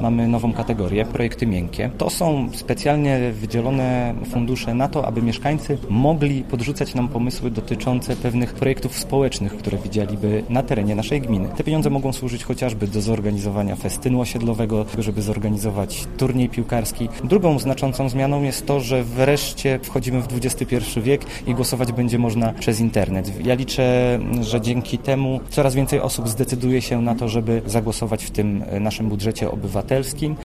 mamy nową kategorię, projekty miękkie. To są specjalnie wydzielone fundusze na to, aby mieszkańcy mogli podrzucać nam pomysły dotyczące pewnych projektów społecznych, które widzieliby na terenie naszej gminy. Te pieniądze mogą służyć chociażby do zorganizowania festynu osiedlowego, żeby zorganizować turniej piłkarski. Drugą znaczącą zmianą jest to, że wreszcie wchodzimy w XXI wiek i głosować będzie można przez internet. Ja liczę, że dzięki temu coraz więcej osób zdecyduje się na to, żeby zagłosować w tym naszym budżecie obywatelskim.